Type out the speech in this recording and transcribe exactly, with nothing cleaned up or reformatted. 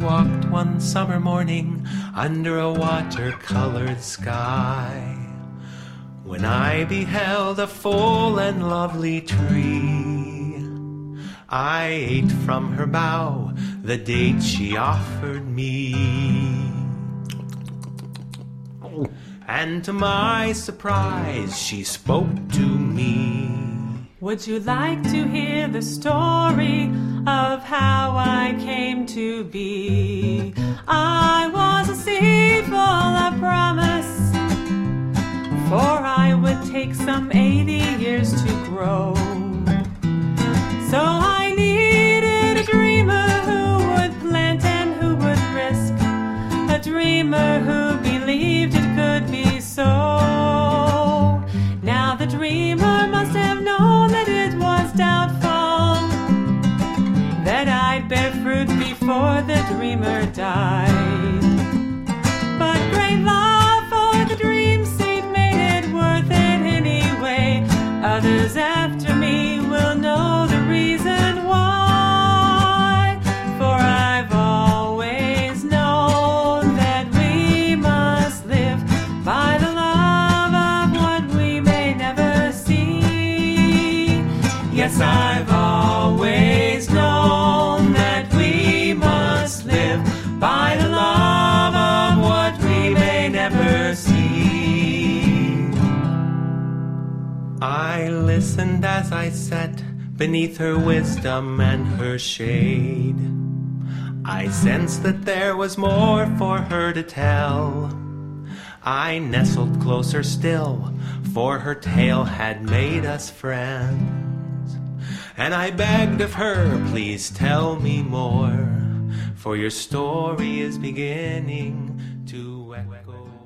walked one summer morning under a watercolored sky, when I beheld a full and lovely tree. I ate from her bough the date she offered me, and to my surprise she spoke to me. Would you like to hear the story of how I came to be? I was a seed full of promise, for I would take some eighty years to grow. So I needed a dreamer who would plant and who would risk, a dreamer who believed it could be so. Now the dreamer must have known that it was doubtful that I'd bear fruit before the dreamer died. But great love for the dream seed made it worth it anyway. Others after me will know the reason why, for I've always known that we must live by the love of what we may never see. Yes, I've always known that we must live by the love of what we may never see. I listened as I sat beneath her wisdom and her shade. I sensed that there was more for her to tell. I nestled closer still, for her tale had made us friends. And I begged of her, please tell me more, for your story is beginning to echo.